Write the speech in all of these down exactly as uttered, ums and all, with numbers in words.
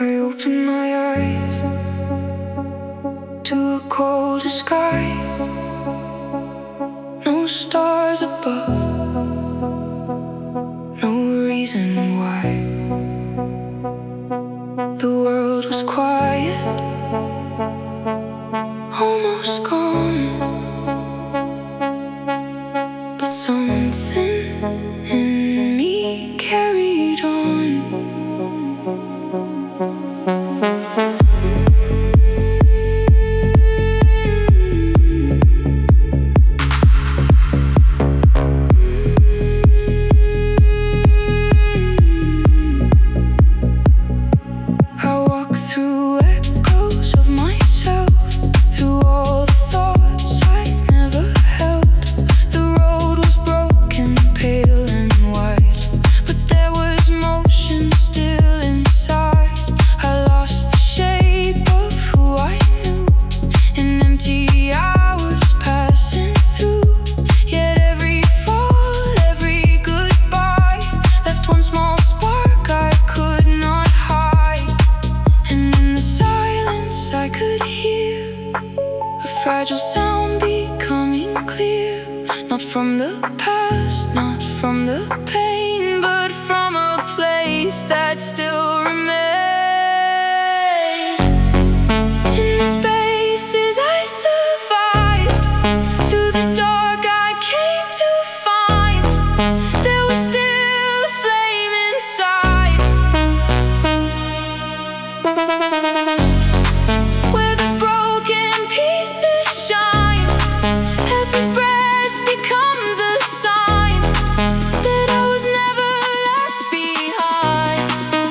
I open my eyes to a colder sky. No stars above, no reason why. The world was quiet, almost gone, but something in me carried on. Fragile sound becoming clear, not from the past, not from the pain, but from a place that still remains. In the spaces I survived, through the dark I came to find there was still a flame inside. Where the broken pieces shine, every breath becomes a sign that I was never left behind.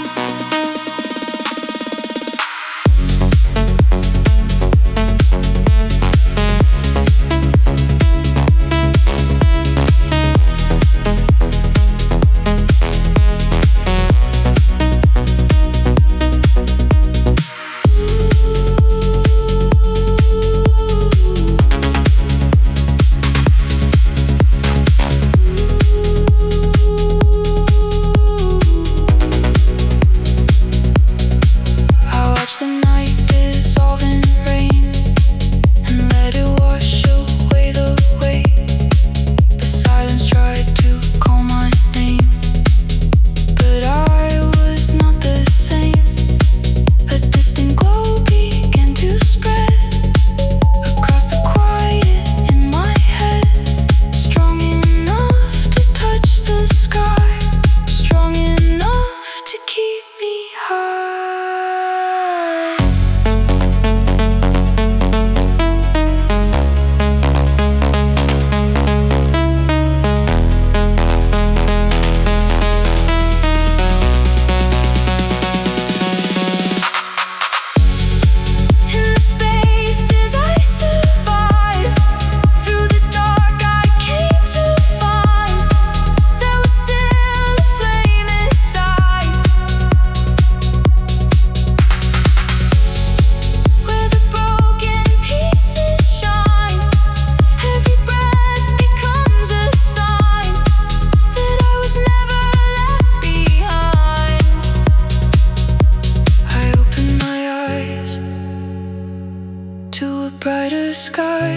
Brighter sky,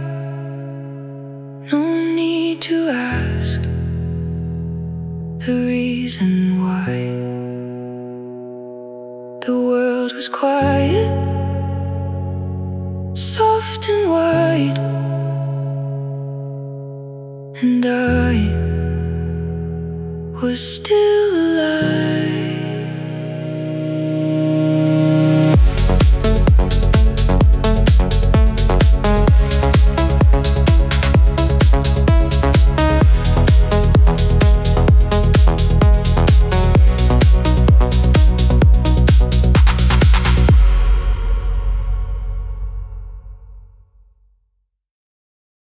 no need to ask the reason why. The world was quiet, soft and wide, and I was still